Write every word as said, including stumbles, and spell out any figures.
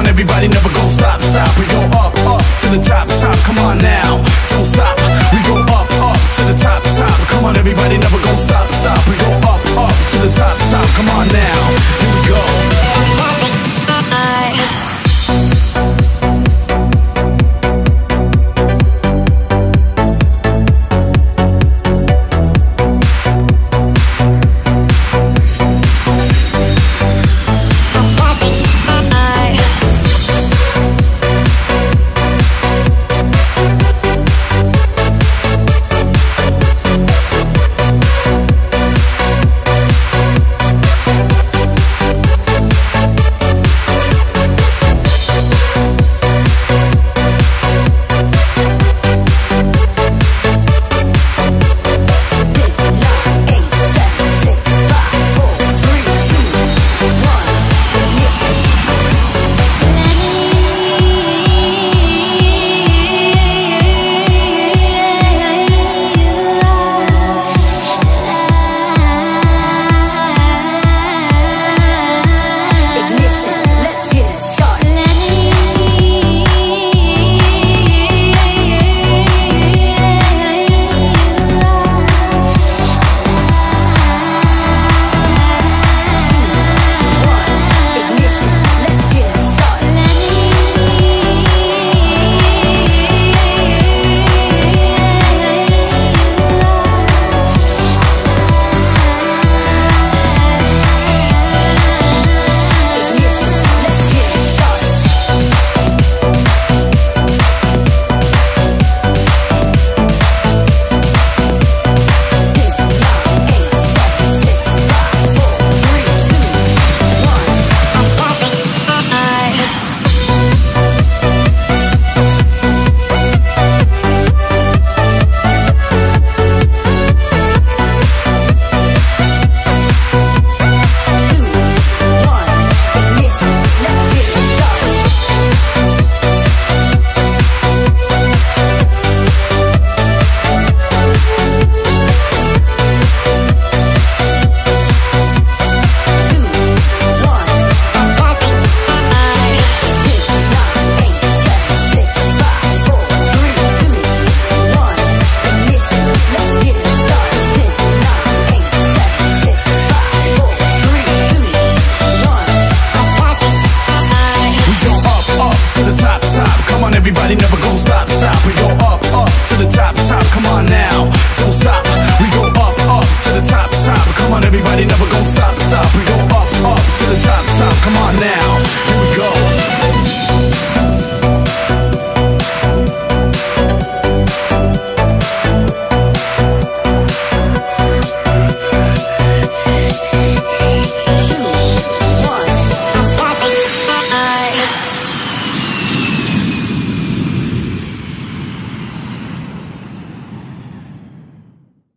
everybody, never gon' stop, stop. We go up, up to the top, top. Come on now, don't stop. We go up, up to the top, top. Come on everybody, never gon' stop, stop. We go up, up to the top, top. Come on now, here we go. I everybody, never gon' stop, stop. We go up, up to the top, top. Come on now.